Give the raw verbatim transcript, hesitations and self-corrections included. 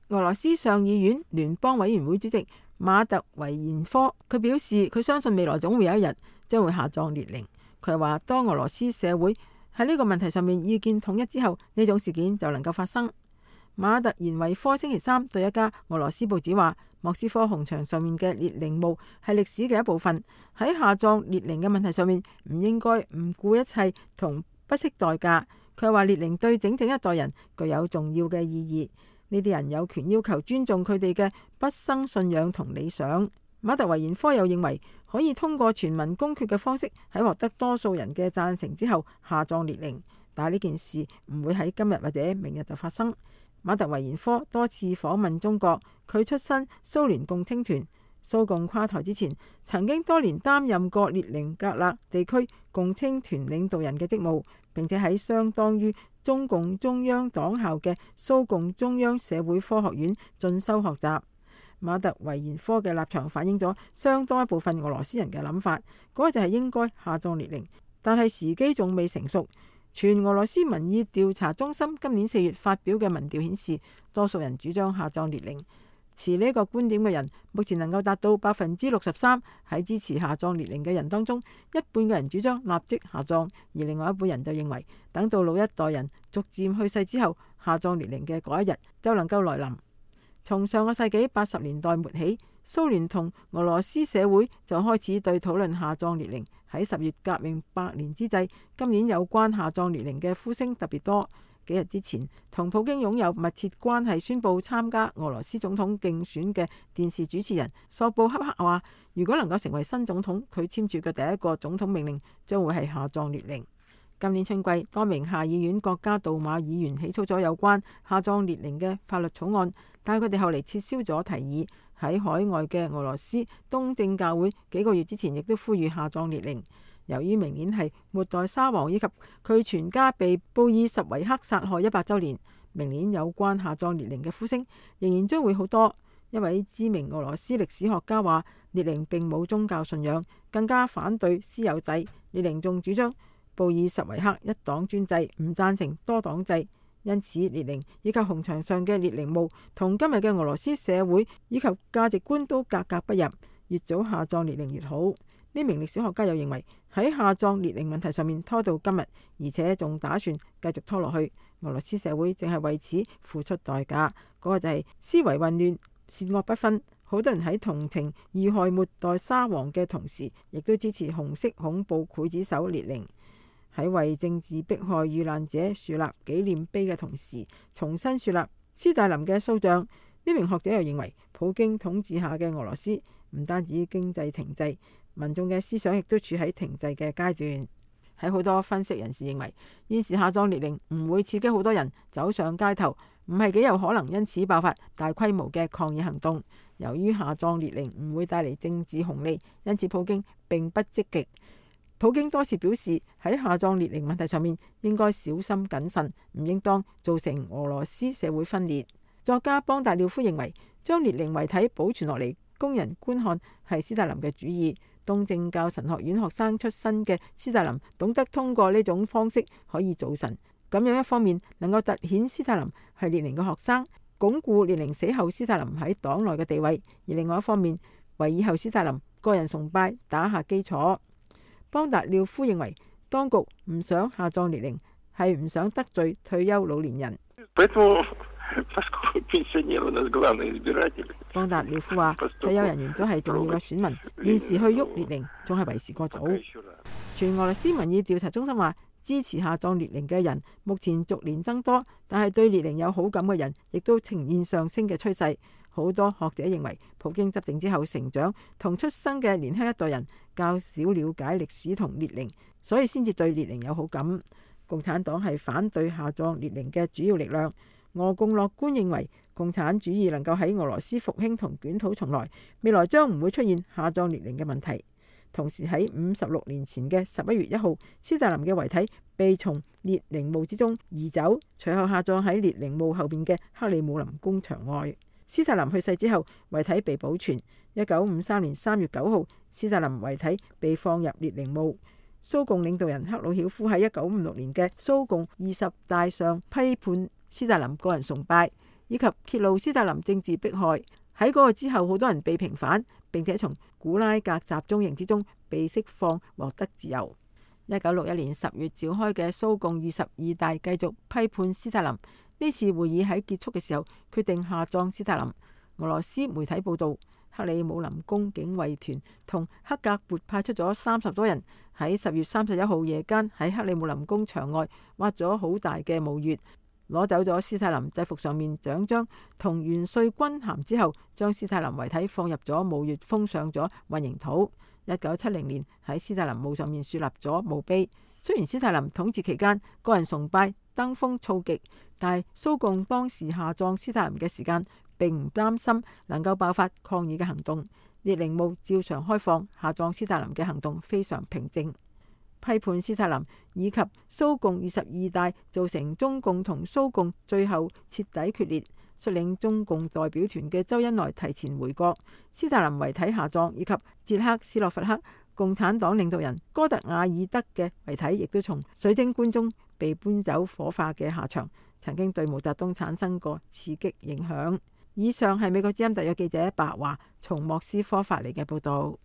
俄羅斯上議院聯邦委員會主席馬特維延科，佢表示佢相信未來總會有一日將會下葬列寧。佢話當俄羅斯社會喺呢個問題上面意見統一之後，呢種事件就能夠發生。馬特延維科星期三對一家俄羅斯報紙話，莫斯科紅場上面嘅列寧墓係歷史嘅一部分，喺下葬列寧嘅問題上面唔應該唔顧一切同不惜代價。佢話列寧對整整一代人具有重要嘅意義，呢啲人有權要求尊重佢哋嘅畢生信仰同理想。馬特維延科又認為可以通過全民公決嘅方式喺獲得多數人嘅贊成之後下葬列寧，但係呢件事唔會喺今日或者明日就發生。馬特維延科多次訪問中國，佢出身蘇聯共青團，蘇共垮台之前曾經多年擔任過列寧格勒地區共青團領導人嘅職務，並且喺相當於中共中央黨校嘅蘇共中央社會科學院進修學習。馬特維延科嘅立場反映咗相當一部分俄羅斯人嘅諗法，嗰個就係應該下葬列寧，但係時機仲未成熟。全俄羅斯民意調查中心今年四月發表嘅民調顯示，多數人主張下葬列寧。持呢個觀點嘅人目前能夠達到百分之六十三。喺支持下葬列寧嘅人當中，一半嘅人主張立即下葬，而另外一半人就認為等到老一代人逐漸去世之後，下葬列寧嘅嗰一日就能夠來臨。從上個世紀八十年代末起，蘇聯同俄羅斯社會就開始對討論下葬列寧。喺十月革命百年之際，今年有關下葬列寧嘅呼聲特別多。幾日之前，同普京擁有密切關係、宣布參加俄羅斯總統競選嘅電視主持人索布恰克話，如果能夠成為新總統，佢簽署嘅第一個總統命令將會係下葬列寧。今年春季，多名下議院國家杜馬議員起草咗有關下葬列寧嘅法律草案，但係佢哋後嚟撤銷咗提議。喺海外嘅俄羅斯東正教會幾個月之前亦都呼籲下葬列寧。由於明年係末代沙皇以及佢全家被布爾什維克殺害一百週年，明年有關下葬列寧嘅呼聲仍然將會好多。一位知名俄羅斯歷史學家話，列寧並冇宗教信仰，更加反對私有制。列寧仲主張布爾什維克一黨專制，唔贊成多黨制。因此，列寧以及紅場上嘅列寧墓同今日嘅俄羅斯社會以及價值觀都格格不入，越早下葬列寧越好。呢名歷史學家又認為喺下葬列寧問題上面拖到今日，而且仲打算繼續拖落去，俄羅斯社會正係為此付出代價。嗰個就係思維混亂、善惡不分。好多人喺同情遇害末代沙皇嘅同時，亦都支持紅色恐怖劊子手列寧。喺為政治迫害遇難者樹立紀念碑嘅同時，重新樹立斯大林嘅塑像。呢名學者又認為，普京統治下嘅俄羅斯唔單止經濟停滯，民眾嘅思想亦都處喺停滯嘅階段。喺好多分析人士認為，現時下葬列寧唔會刺激好多人走上街頭，唔係幾有可能因此爆發大規模嘅抗議行動。由於下葬列寧唔會帶嚟政治紅利，因此普京並不積極。普京多次表示喺下葬列寧問題上面應該小心謹慎，唔應當造成俄羅斯社會分裂。作家邦達廖夫認為，將列寧遺體保存落嚟供人觀看係斯大林嘅主意。東正教神學院學生出身嘅斯大林懂得通過呢種方式可以造神，咁樣一方面能夠凸顯斯大林係列寧嘅學生，鞏固列寧死後斯大林喺黨內嘅地位；而另外一方面為以後斯大林個人崇拜打下基礎。邦達廖夫認為，當局唔想下葬列寧，係唔想得罪退休老年人。邦達廖夫話，退休人員都係重要嘅選民，現時去喐列寧仲係為時過早。全俄羅斯民意調查中心話，支持下葬列寧嘅人目前逐年增多，但係對列寧有好感嘅人亦都呈現上升嘅趨勢。好多學者認為，普京執政之後成長同出生嘅年輕一代人較少了解歷史同列寧，所以先至對列寧有好感。共產黨係反對下葬列寧嘅主要力量。俄共樂觀認為，共產主義能夠喺俄羅斯復興同捲土重來，未來將唔會出現下葬列寧嘅問題。同時喺五十六年前嘅十一月一號，斯大林嘅遺體被從列寧墓之中移走，隨後下葬喺列寧墓後邊嘅克里姆林宮牆外。斯大林去世之後，遺體被保存。一九五三年三月九號，斯大林遺體被放入列寧墓。蘇共領導人赫魯曉夫喺一九五六年嘅蘇共二十大上批判斯大林個人崇拜， 以及揭露斯大林政治迫害。喺嗰個之後，好多人被平反，並且從古拉格集中營之中被釋放，獲得自由。一九六一年十月召開嘅蘇共二十二大繼續批判斯大林。呢次會議喺結束嘅時候，決定下葬斯大林。俄羅斯媒體報道，克里姆林宮警衛團同克格勃派出咗三十多人，喺十月三十一號夜間喺克里姆林宮牆外挖咗好大嘅墓穴，攞走咗斯大林制服上面獎章同元帥軍銜之後，將斯大林遺體放入咗墓穴，封上咗混凝土。一九七零年喺斯大林墓上面樹立咗墓碑。雖然斯大林統治期間個人崇拜登峰造極，但係蘇共當時下葬斯大林嘅時間，並唔擔心能夠爆發抗議嘅行動。列寧墓照常開放，下葬斯大林嘅行動非常平靜。批判斯大林以及蘇共二十二大造成中共同蘇共最後徹底決裂。率領中共代表團嘅周恩來提前回國，斯大林遺體下葬，以及捷克斯洛伐克共產黨領導人哥特瓦爾德嘅遺體，亦都從水晶棺中被搬走火化嘅下場，曾經對毛澤東產生過刺激影響。以上係美國之音特約記者白華從莫斯科發嚟嘅報道。